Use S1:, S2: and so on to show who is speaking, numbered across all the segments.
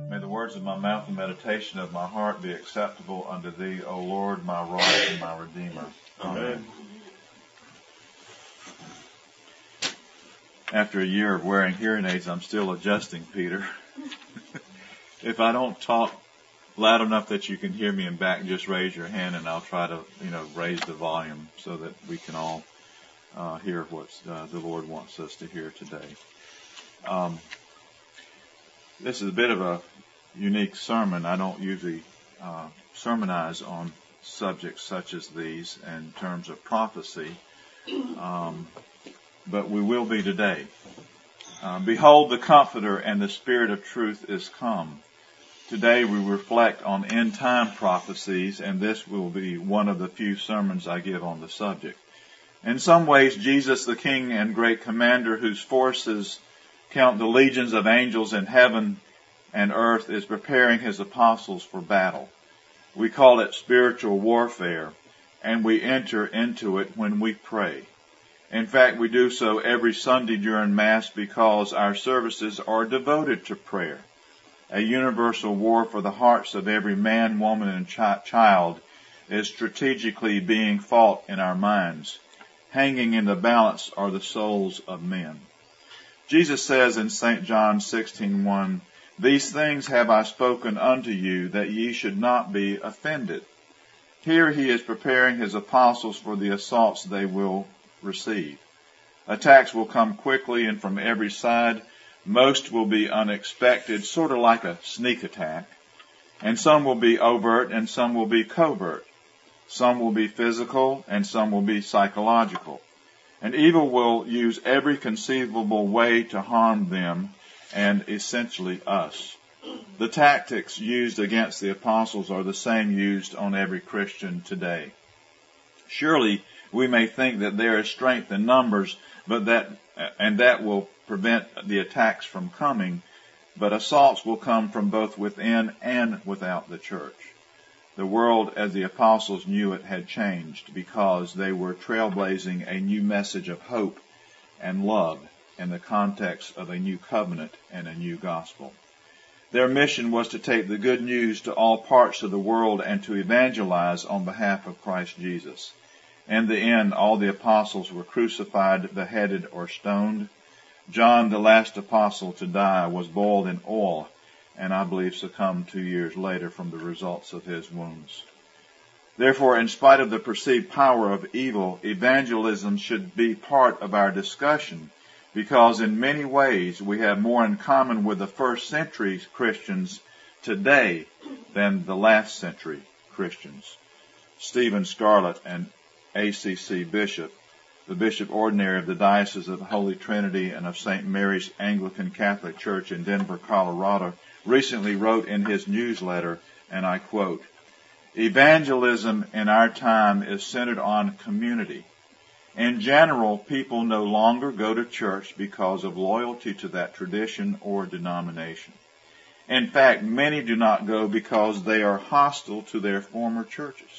S1: May the words of my mouth and meditation of my heart be acceptable unto thee, O Lord, my rock and my redeemer. Amen. After a year of wearing hearing aids, I'm still adjusting, Peter. If I don't talk loud enough that you can hear me in back, just raise your hand and I'll try to, raise the volume so that we can all hear what the Lord wants us to hear today. This is a bit of a unique sermon. I don't usually sermonize on subjects such as these in terms of prophecy, but we will be today. Behold, the Comforter and the Spirit of truth is come. Today we reflect on end-time prophecies, and this will be one of the few sermons I give on the subject. In some ways, Jesus, the King and great commander, whose forces count the legions of angels in heaven and earth, is preparing his apostles for battle. We call it spiritual warfare, and we enter into it when we pray. In fact, we do so every Sunday during Mass because our services are devoted to prayer. A universal war for the hearts of every man, woman, and child is strategically being fought in our minds. Hanging in the balance are the souls of men. Jesus says in St. John 16:1, "These things have I spoken unto you, that ye should not be offended." Here he is preparing his apostles for the assaults they will receive. Attacks will come quickly and from every side. Most will be unexpected, sort of like a sneak attack. And some will be overt and some will be covert. Some will be physical and some will be psychological. And evil will use every conceivable way to harm them and essentially us. The tactics used against the apostles are the same used on every Christian today. Surely we may think that there is strength in numbers, but that will prevent the attacks from coming, but assaults will come from both within and without the church. The world, as the apostles knew it, had changed because they were trailblazing a new message of hope and love in the context of a new covenant and a new gospel. Their mission was to take the good news to all parts of the world and to evangelize on behalf of Christ Jesus. In the end, all the apostles were crucified, beheaded, or stoned. John, the last apostle to die, was boiled in oil and I believe succumbed 2 years later from the results of his wounds. Therefore, in spite of the perceived power of evil, evangelism should be part of our discussion because in many ways we have more in common with the first century Christians today than the last century Christians. Stephen Scarlett, an ACC bishop, the Bishop Ordinary of the Diocese of the Holy Trinity and of St. Mary's Anglican Catholic Church in Denver, Colorado, recently wrote in his newsletter, and I quote, "Evangelism in our time is centered on community. In general, people no longer go to church because of loyalty to that tradition or denomination. In fact, many do not go because they are hostile to their former churches.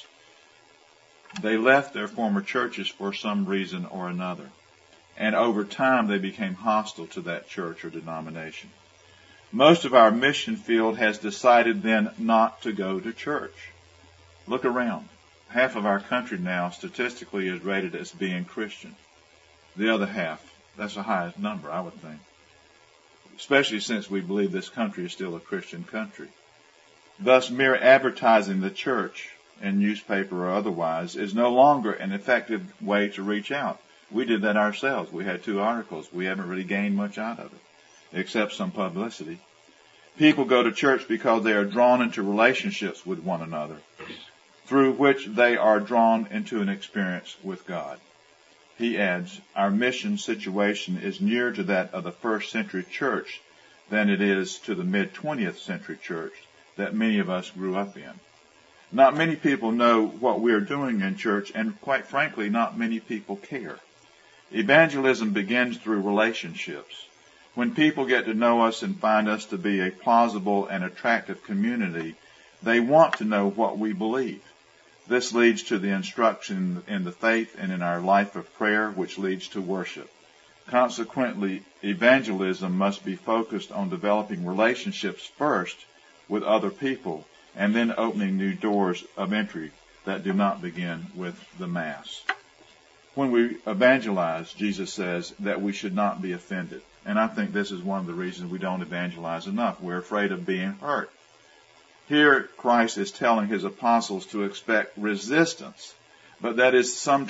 S1: They left their former churches for some reason or another, and over time they became hostile to that church or denomination. Most of our mission field has decided then not to go to church. Look around. Half of our country now statistically is rated as being Christian. The other half, that's the highest number, I would think, especially since we believe this country is still a Christian country. Thus, mere advertising the church in newspaper or otherwise is no longer an effective way to reach out. We did that ourselves. We had 2 articles. We haven't really gained much out of it, except some publicity. People go to church because they are drawn into relationships with one another, through which they are drawn into an experience with God." He adds, "Our mission situation is nearer to that of the first century church than it is to the mid-20th century church that many of us grew up in. Not many people know what we are doing in church, and quite frankly, not many people care. Evangelism begins through relationships. When people get to know us and find us to be a plausible and attractive community, they want to know what we believe. This leads to the instruction in the faith and in our life of prayer, which leads to worship. Consequently, evangelism must be focused on developing relationships first with other people, and then opening new doors of entry that do not begin with the Mass. When we evangelize, Jesus says that we should not be offended. And I think this is one of the reasons we don't evangelize enough. We're afraid of being hurt. Here, Christ is telling his apostles to expect resistance, but that it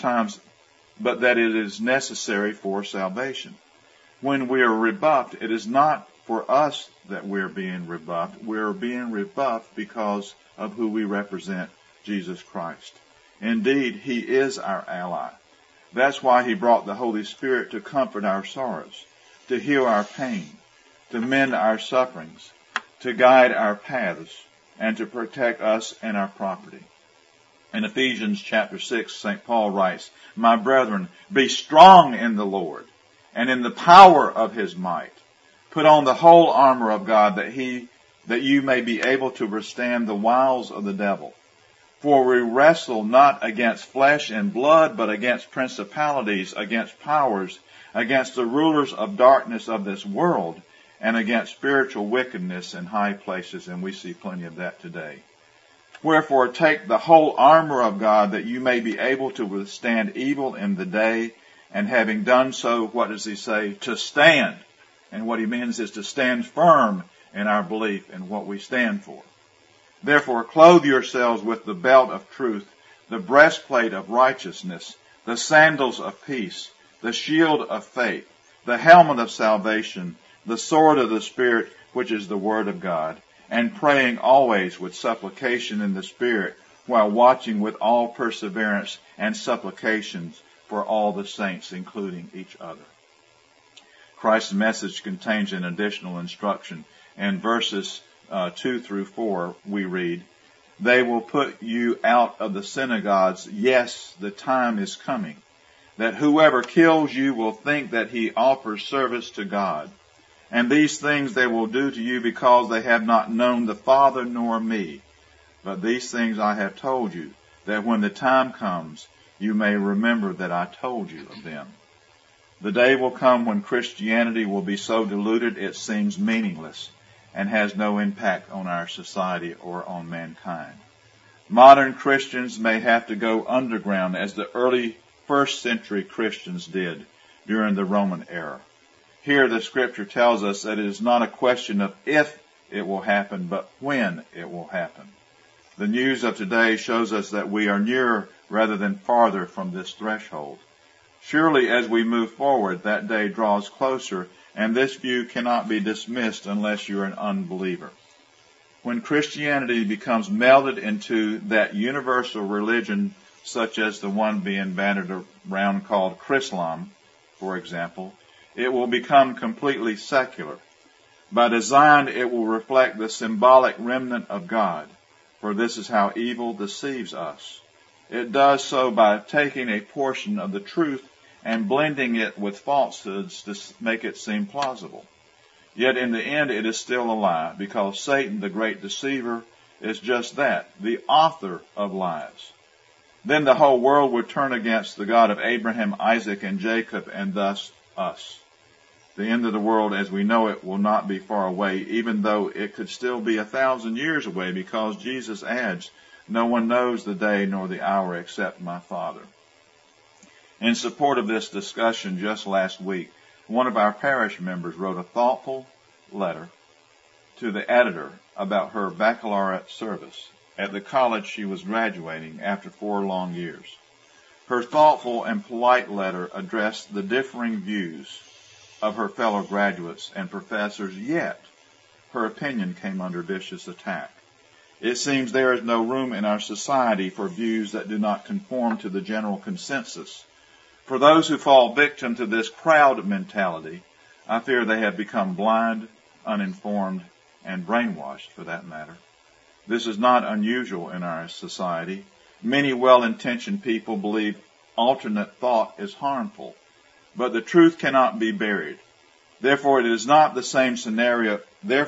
S1: is necessary for salvation. When we are rebuffed, it is not for us that we're being rebuffed. We're being rebuffed because of who we represent, Jesus Christ. Indeed, he is our ally. That's why he brought the Holy Spirit to comfort our sorrows, to heal our pain, to mend our sufferings, to guide our paths, and to protect us and our property. In Ephesians chapter 6, St. Paul writes, "My brethren, be strong in the Lord and in the power of his might. Put on the whole armor of God that you may be able to withstand the wiles of the devil. For we wrestle not against flesh and blood, but against principalities, against powers, against the rulers of darkness of this world, and against spiritual wickedness in high places." And we see plenty of that today. "Wherefore take the whole armor of God that you may be able to withstand evil in the day, and having done so," what does he say? "To stand." And what he means is to stand firm in our belief in what we stand for. "Therefore clothe yourselves with the belt of truth, the breastplate of righteousness, the sandals of peace, the shield of faith, the helmet of salvation, the sword of the Spirit, which is the word of God, and praying always with supplication in the Spirit, while watching with all perseverance and supplications for all the saints, including each other." Christ's message contains an additional instruction. In verses 2 through 4, we read, "They will put you out of the synagogues. Yes, the time is coming, that whoever kills you will think that he offers service to God. And these things they will do to you because they have not known the Father nor me. But these things I have told you, that when the time comes, you may remember that I told you of them." The day will come when Christianity will be so diluted it seems meaningless and has no impact on our society or on mankind. Modern Christians may have to go underground as the early first century Christians did during the Roman era. Here the scripture tells us that it is not a question of if it will happen, but when it will happen. The news of today shows us that we are nearer rather than farther from this threshold. Surely as we move forward, that day draws closer, and this view cannot be dismissed unless you are an unbeliever. When Christianity becomes melded into that universal religion, such as the one being bandied around called Chrislam, for example, it will become completely secular. By design, it will reflect the symbolic remnant of God, for this is how evil deceives us. It does so by taking a portion of the truth and blending it with falsehoods to make it seem plausible. Yet in the end it is still a lie, because Satan, the great deceiver, is just that, the author of lies. Then the whole world would turn against the God of Abraham, Isaac, and Jacob, and thus us. The end of the world as we know it will not be far away, even though it could still be 1,000 years away, because Jesus adds, "No one knows the day nor the hour except my Father." In support of this discussion just last week, one of our parish members wrote a thoughtful letter to the editor about her baccalaureate service at the college she was graduating after 4 long years. Her thoughtful and polite letter addressed the differing views of her fellow graduates and professors, yet her opinion came under vicious attack. It seems there is no room in our society for views that do not conform to the general consensus. For those who fall victim to this crowd mentality, I fear they have become blind, uninformed, and brainwashed, for that matter. This is not unusual in our society. Many well-intentioned people believe alternate thought is harmful, but the truth cannot be buried. Therefore, is this not the same scenario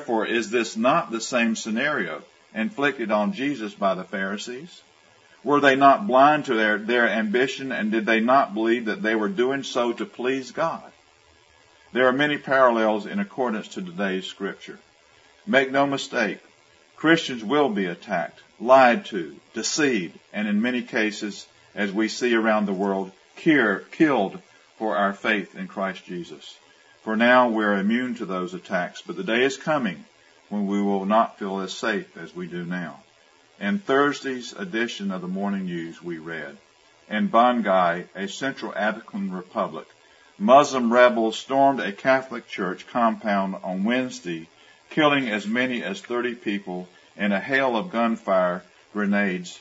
S1: inflicted on Jesus by the Pharisees? Were they not blind to their ambition, and did they not believe that they were doing so to please God? There are many parallels in accordance to today's scripture. Make no mistake, Christians will be attacked, lied to, deceived, and in many cases, as we see around the world, killed for our faith in Christ Jesus. For now, we're immune to those attacks, but the day is coming when we will not feel as safe as we do now. In Thursday's edition of the Morning News, we read, in Bangui, a Central African Republic, Muslim rebels stormed a Catholic church compound on Wednesday, killing as many as 30 people in a hail of gunfire, grenades,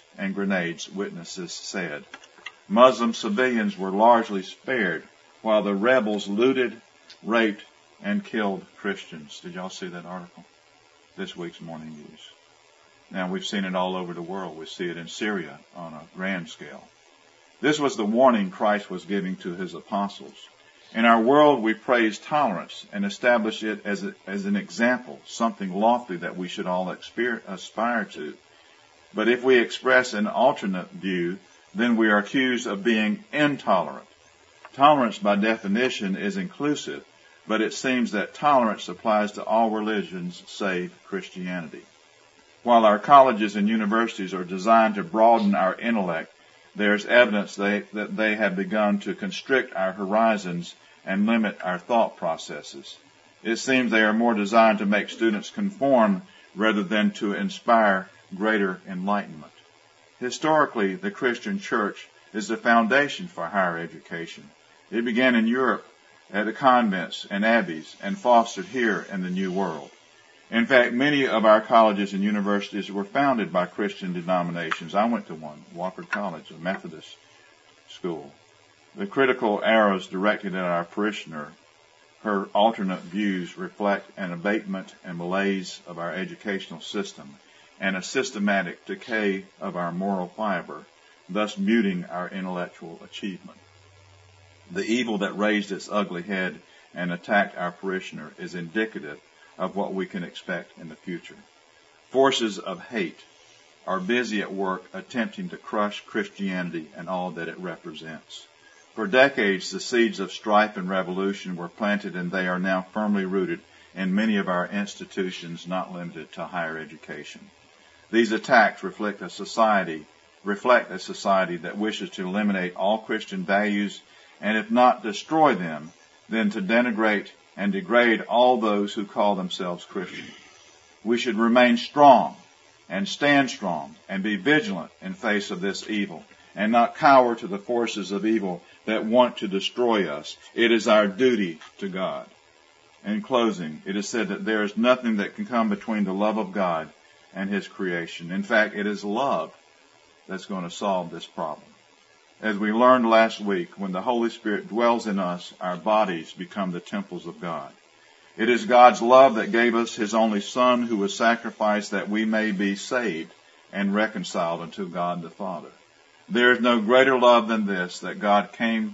S1: witnesses said. Muslim civilians were largely spared, while the rebels looted, raped, and killed Christians. Did y'all see that article? This week's Morning News. Now, we've seen it all over the world. We see it in Syria on a grand scale. This was the warning Christ was giving to his apostles. In our world, we praise tolerance and establish it as an example, something lofty that we should all aspire to. But if we express an alternate view, then we are accused of being intolerant. Tolerance, by definition, is inclusive, but it seems that tolerance applies to all religions save Christianity. While our colleges and universities are designed to broaden our intellect, there's evidence that they have begun to constrict our horizons and limit our thought processes. It seems they are more designed to make students conform rather than to inspire greater enlightenment. Historically, the Christian church is the foundation for higher education. It began in Europe at the convents and abbeys and fostered here in the New World. In fact, many of our colleges and universities were founded by Christian denominations. I went to one, Wofford College, a Methodist school. The critical arrows directed at our parishioner, her alternate views reflect an abatement and malaise of our educational system and a systematic decay of our moral fiber, thus muting our intellectual achievement. The evil that raised its ugly head and attacked our parishioner is indicative of what we can expect in the future. Forces of hate are busy at work attempting to crush Christianity and all that it represents. For decades, the seeds of strife and revolution were planted, and they are now firmly rooted in many of our institutions, not limited to higher education. These attacks reflect a society that wishes to eliminate all Christian values, and if not destroy them, then to denigrate and degrade all those who call themselves Christian. We should remain strong and stand strong and be vigilant in face of this evil and not cower to the forces of evil that want to destroy us. It is our duty to God. In closing, it is said that there is nothing that can come between the love of God and his creation. In fact, it is love that's going to solve this problem. As we learned last week, when the Holy Spirit dwells in us, our bodies become the temples of God. It is God's love that gave us his only Son, who was sacrificed that we may be saved and reconciled unto God the Father. There is no greater love than this, that God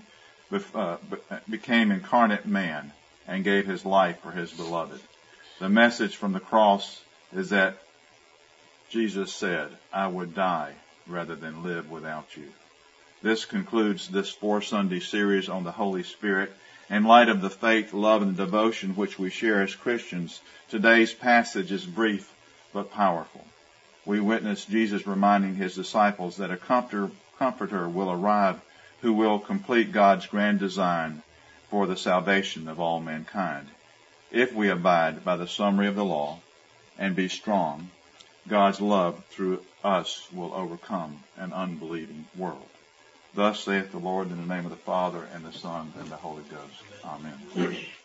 S1: became incarnate man and gave his life for his beloved. The message from the cross is that Jesus said, I would die rather than live without you. This concludes this 4-Sunday series on the Holy Spirit. In light of the faith, love, and devotion which we share as Christians, today's passage is brief but powerful. We witness Jesus reminding his disciples that a comforter will arrive who will complete God's grand design for the salvation of all mankind. If we abide by the summary of the law and be strong, God's love through us will overcome an unbelieving world. Thus saith the Lord, in the name of the Father, and the Son, and the Holy Ghost. Amen.